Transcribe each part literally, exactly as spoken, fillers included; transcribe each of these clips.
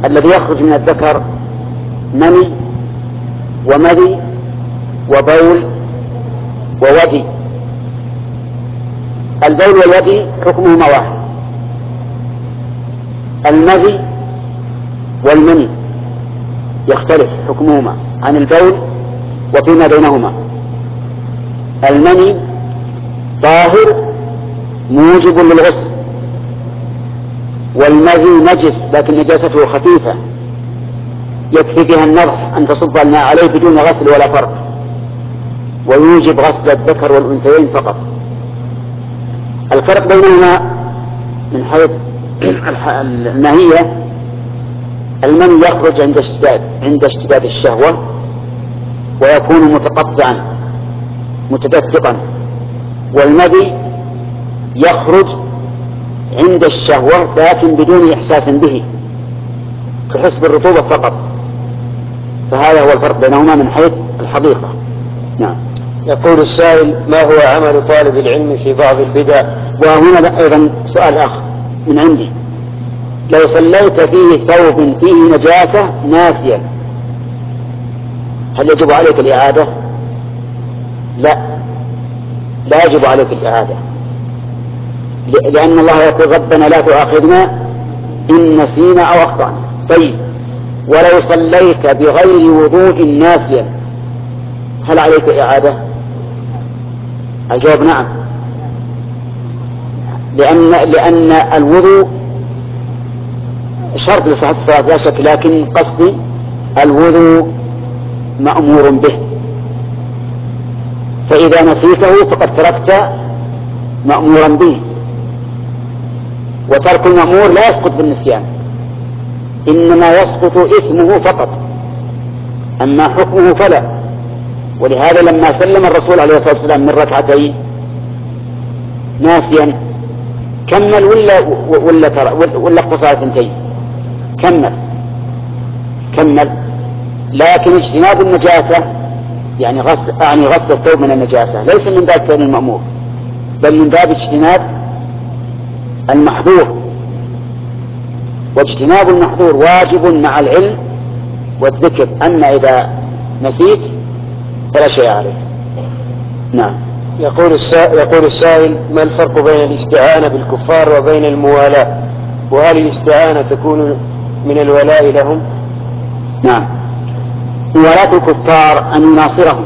الذي يخرج من الذكر مني ومذي وبول وودي. البول والودي حكمهما واحد. المذي والمني يختلف حكمهما عن البول وفيما بينهما. المني طاهر موجب للغسل، والمذي نجس لكن نجاسته خفيفة يكفي بها النضح أن تصب الماء عليه بدون غسل ولا فرق، ويوجب غسل الذكر والأنثيين فقط. الفرق بينهما من حيث الماهية: المني يخرج عند اشتداد عند اشتداد الشهوة ويكون متقطعا متدفقا، والمذي يخرج عند الشهوة لكن بدون إحساس به، تحس بالرطوبة فقط. فهذا هو الفرق بينهما من حيث الحقيقة. نعم. يقول السائل: ما هو عمل طالب العلم في بعض البدع؟ وهنا أيضا سؤال آخر من عندي: لو صليت فيه ثوب فيه نجاسة ناسيا هل يجب عليك الإعادة؟ لا، لا يجب عليك الإعادة، لأن الله يقول: ربنا لا تؤاخذنا إن نسينا أو أخطأنا. طيب، ولو صليت بغير وضوء ناسيا هل عليك إعادة؟ الجواب نعم، لأن لأن الوضوء شرط لصحة الصلاة لا شك، لكن قصدي الوضوء مأمور به، فإذا نسيته فقد تركت مأمورا به، وترك المأمور لا يسقط بالنسيان، إنما يسقط إثمه فقط، أما حكمه فلا. ولهذا لما سلم الرسول عليه الصلاة والسلام من ركعتين ناسيا كمل ولا ولا ولا, ولا اقتصر اثنتين؟ كمل كمل لكن اجتناب النجاسة يعني غسل يعني غسل الثوب من النجاسة ليس من باب فعل المأمور، بل من باب اجتناب المحظور، واجتناب المحظور واجب مع العلم والذكر، أما إذا نسيت فلا شيء عليه. نعم. يقول السائل, يقول السائل: ما الفرق بين الاستعانة بالكفار وبين الموالاة؟ وهل الاستعانة تكون من الولاء لهم؟ نعم. موالاة الكفار أن يناصرهم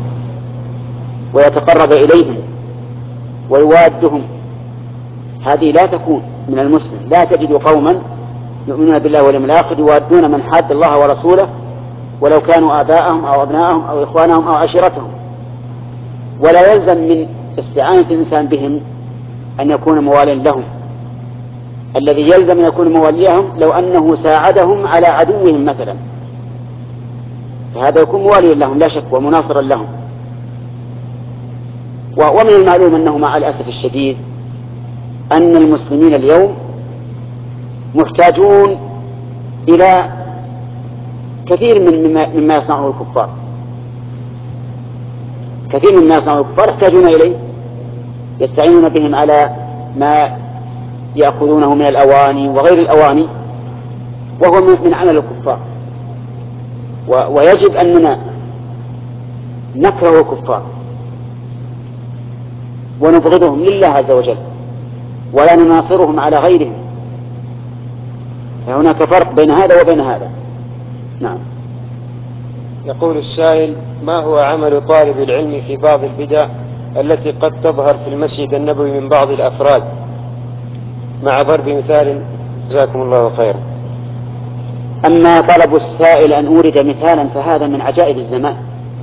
ويتقرب إليهم ويوادهم، هذه لا تكون من المسلم. لا تجد قوما يؤمنون بالله واليوم الآخر يوادون من حاد الله ورسوله ولو كانوا آباءهم أو أبناءهم أو إخوانهم أو عشيرتهم. ولا يلزم من استعانة الإنسان بهم أن يكون مواليا لهم، الذي يلزم أن يكون مواليهم لو أنه ساعدهم على عدوهم مثلا، فهذا يكون مواليا لهم لا شك ومناصرا لهم. ومن المعلوم أنه مع الأسف الشديد أن المسلمين اليوم محتاجون إلى كثير من مما, مما يصنعه الكفار، كثير مما يصنعه الكفار يحتاجون إليه، يستعينون بهم على ما يأخذونه من الأواني وغير الأواني، وهو من عمل الكفار. ويجب أننا نكره الكفار ونبغضهم لله عز وجل ولا نناصرهم على غيرهم، فهناك فرق بين هذا وبين هذا. نعم. يقول السائل: ما هو عمل طالب العلم في بعض البدع التي قد تظهر في المسجد النبوي من بعض الأفراد، مع ضرب مثال؟ جزاكم الله خيرا. أما طلب السائل أن أورد مثالا فهذا من عجائب الزمان.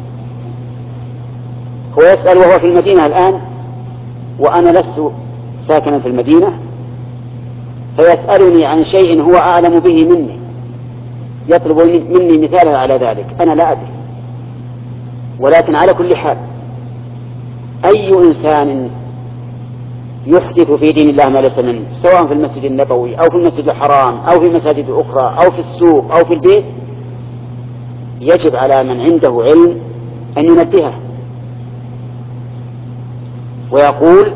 هو يسأل وهو في المدينة الآن وأنا لست ساكنا في المدينة، فيسألني عن شيء هو أعلم به مني، يطلب مني مثالا على ذلك، أنا لا أدري. ولكن على كل حال أي إنسان يحدث في دين الله ما ليس منه، سواء في المسجد النبوي أو في المسجد الحرام أو في مساجد أخرى أو في السوق أو في البيت، يجب على من عنده علم أن ينبهه ويقول: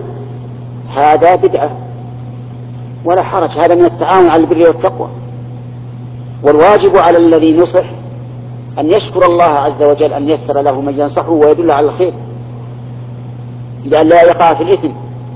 هذا بدعة ولا حرج، هذا من التعاون على البر والتقوى. والواجب على الذي نصح أن يشكر الله عز وجل أن يسر له من ينصحه ويدل على الخير لأن لا يقع في الإثم.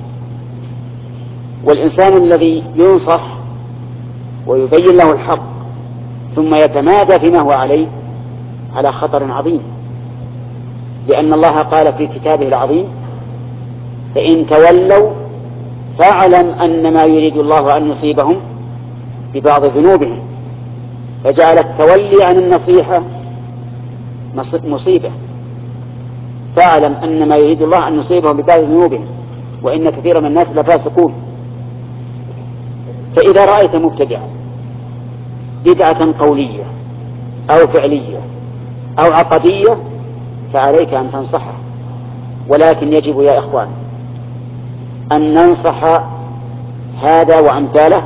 والإنسان الذي ينصح ويبين له الحق ثم يتمادى فيما هو عليه على خطر عظيم، لأن الله قال في كتابه العظيم: فإن تولوا فاعلم أن ما يريد الله أن يصيبهم ببعض ذنوبهم، فجعل التولي عن النصيحة مصيبة. فاعلم أن ما يريد الله أن يصيبهم ببعض ذنوبهم وإن كثيرا من الناس لفاسقون. فإذا رأيت مبتدعا بدعة قولية أو فعلية أو عقدية فعليك أن تنصحه، ولكن يجب يا إخوان أن ننصح هذا وأمثاله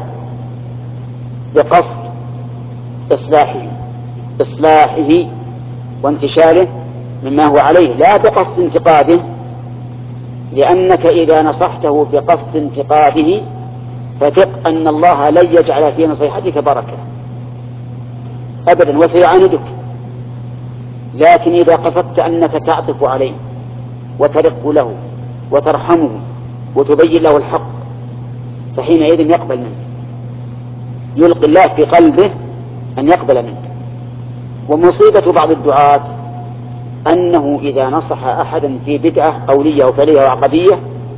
بقصد إصلاحه إصلاحه وانتشاله مما هو عليه، لا بقصد انتقاده، لأنك إذا نصحته بقصد انتقاده فثق أن الله لن يجعل في نصيحتك بركة أبدا وسيعاندك. لكن إذا قصدت أنك تعطف عليه وترق له وترحمه وتبين له الحق فحينئذ يقبل منك، يلقي الله في قلبه أن يقبل منك. ومصيبة بعض الدعاة أنه إذا نصح أحدا في بدعة قولية وفعلية وعقدية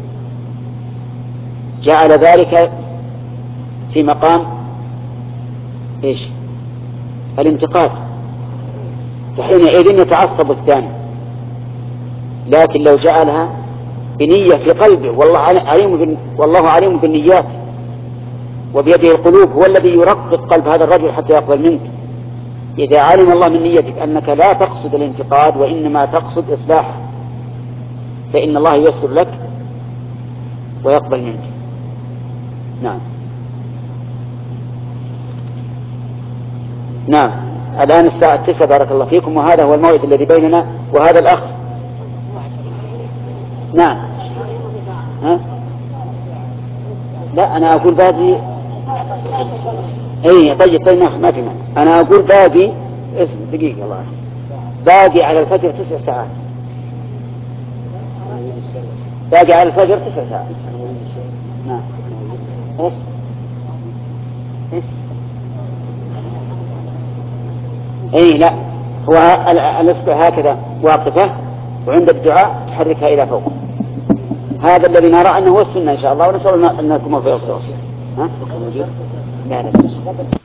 جعل ذلك في مقام إيش؟ الانتقاد، فحينئذ يتعصب الثاني. لكن لو جعلها بنية في قلبه، والله عليم والله عليم بالنيات وبيده القلوب، هو الذي يرقق قلب هذا الرجل حتى يقبل منك. إذا علم الله من نيتك أنك لا تقصد الانتقاد وإنما تقصد إصلاح فإن الله ييسر لك ويقبل منك. نعم نعم الآن الساعة التسعة بارك الله فيكم، وهذا هو الموعد الذي بيننا وهذا الأخ. نعم ها؟ لا أنا أقول باقي. أي طيب طيب ما في معنى. أنا أقول باقي اسم دقيقة الله باقي على الفجر تسع ساعات باقي على الفجر تسع ساعات. نعم إيش إيش أي لا هو الإصبع هكذا واقفة وعند الدعاء تحركها إلى فوق. هذا الذي نرى أنه هو السنة إن شاء الله، ونسأل أن نكون في الصوص. ها؟ لا لا